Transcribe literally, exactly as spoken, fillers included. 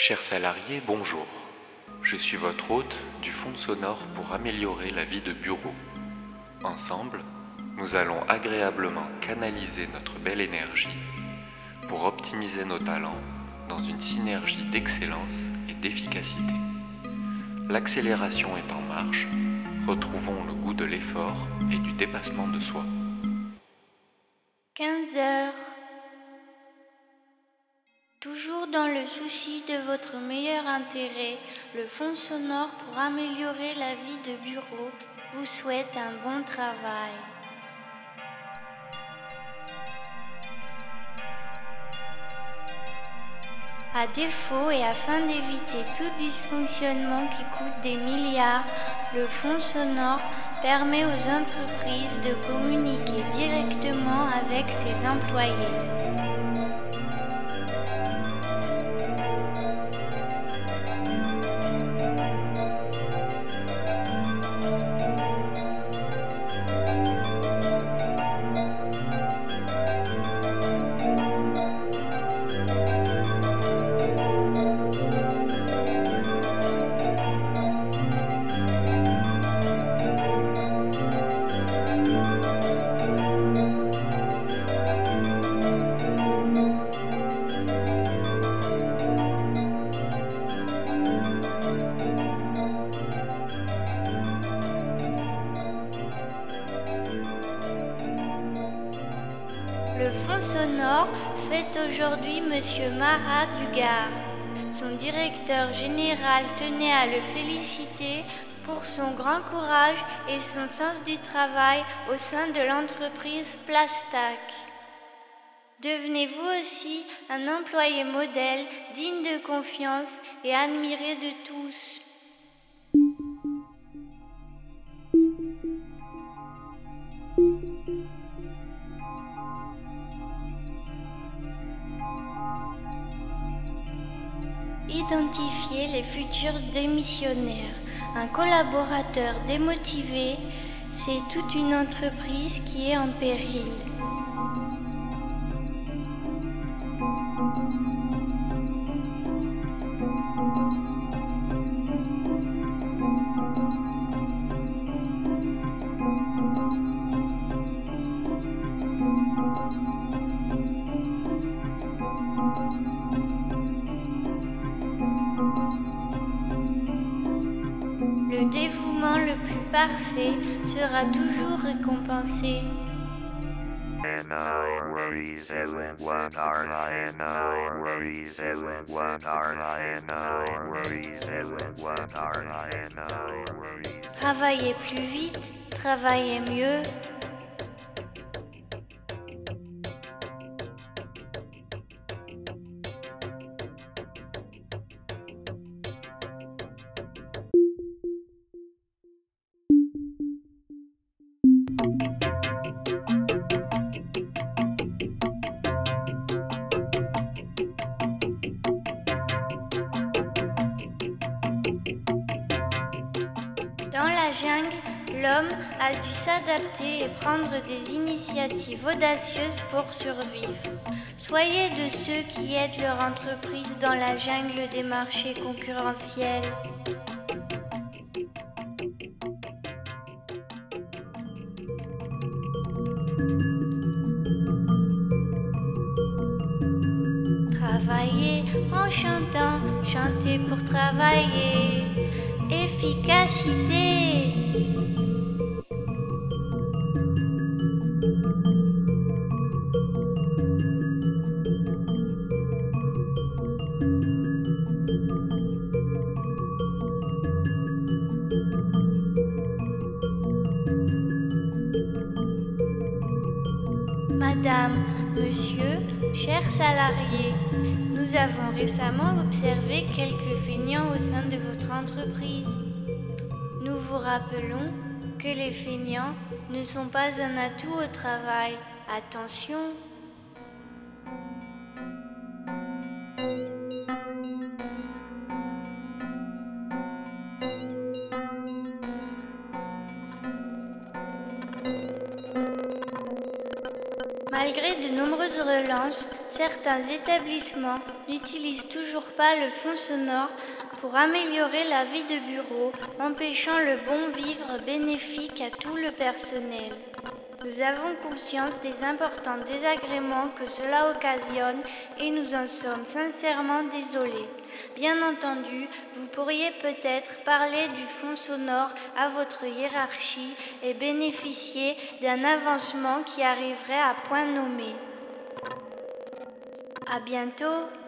Chers salariés, bonjour. Je suis votre hôte du Fond sonore pour améliorer la vie de bureau. Ensemble, nous allons agréablement canaliser notre belle énergie pour optimiser nos talents dans une synergie d'excellence et d'efficacité. L'accélération est en marche, retrouvons le goût de l'effort et du dépassement de soi. quinze heures. Toujours dans le souci de votre meilleur intérêt, le Fond sonore pour améliorer la vie de bureau vous souhaite un bon travail. À défaut et afin d'éviter tout dysfonctionnement qui coûte des milliards, le Fond sonore permet aux entreprises de communiquer directement avec ses employés. Le Fond sonore fête aujourd'hui Monsieur Marat Dugard. Son directeur général tenait à le féliciter pour son grand courage et son sens du travail au sein de l'entreprise Plastac. Devenez-vous aussi un employé modèle, digne de confiance et admiré de tous. Identifier les futurs démissionnaires. Un collaborateur démotivé, c'est toute une entreprise qui est en péril. Le dévouement le plus parfait sera toujours récompensé. Travaillez plus vite, travaillez mieux. Dans la jungle, l'homme a dû s'adapter et prendre des initiatives audacieuses pour survivre. Soyez de ceux qui aident leur entreprise dans la jungle des marchés concurrentiels. Travailler en chantant, chanter pour travailler. Efficacité. Madame, monsieur, chers salariés, nous avons récemment observé quelques feignants au sein de votre entreprise. Nous vous rappelons que les feignants ne sont pas un atout au travail. Attention! Malgré de nombreuses relances, certains établissements n'utilisent toujours pas le fond sonore pour améliorer la vie de bureau, empêchant le bon vivre bénéfique à tout le personnel. Nous avons conscience des importants désagréments que cela occasionne et nous en sommes sincèrement désolés. Bien entendu, vous pourriez peut-être parler du fond sonore à votre hiérarchie et bénéficier d'un avancement qui arriverait à point nommé. À bientôt!